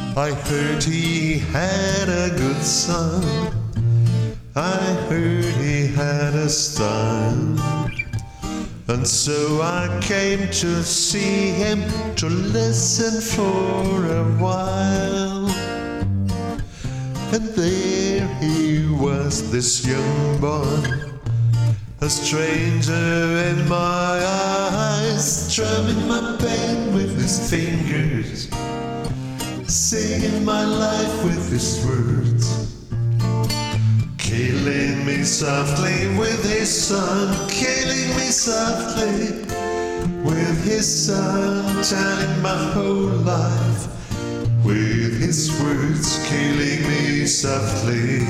I heard he had a good son. I heard he had a style. And so I came to see him, to listen for a while. And there he was, this young boy, a stranger in my eyes, strumming my pain with his fingers, singing my life with his words, killing me softly with his son, killing me softly with his son, telling my whole life with his words, killing me softly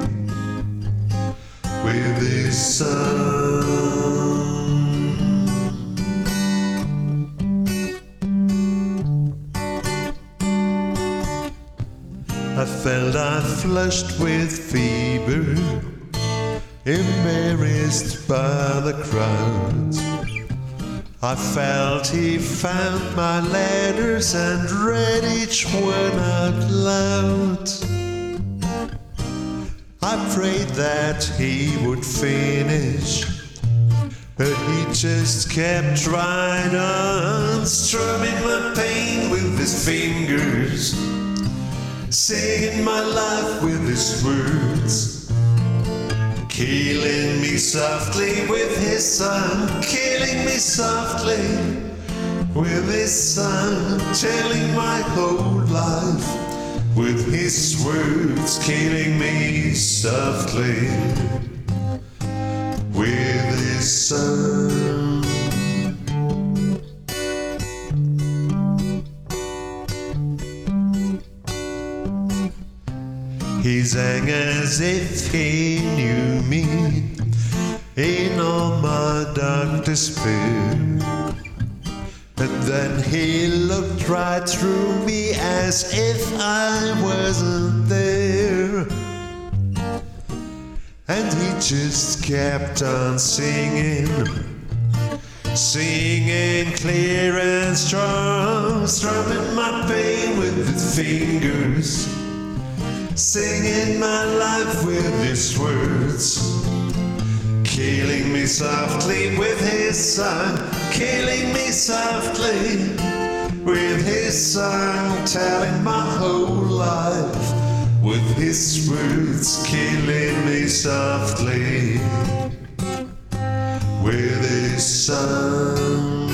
with his son. I felt I flushed with fever, embarrassed by the crowd. I felt he found my letters and read each one out loud. I prayed that he would finish, but he just kept right on, strumming my pain with his fingers, singing my life with his words, killing me softly with his son, killing me softly with his son, telling my whole life with his words, killing me softly with his son. He sang as if he knew me in all my dark despair. But then he looked right through me as if I wasn't there. And he just kept on singing, singing clear and strong, strumming my pain with his fingers, singing my life with his words, killing me softly with his son, killing me softly with his son, telling my whole life with his words, killing me softly with his son.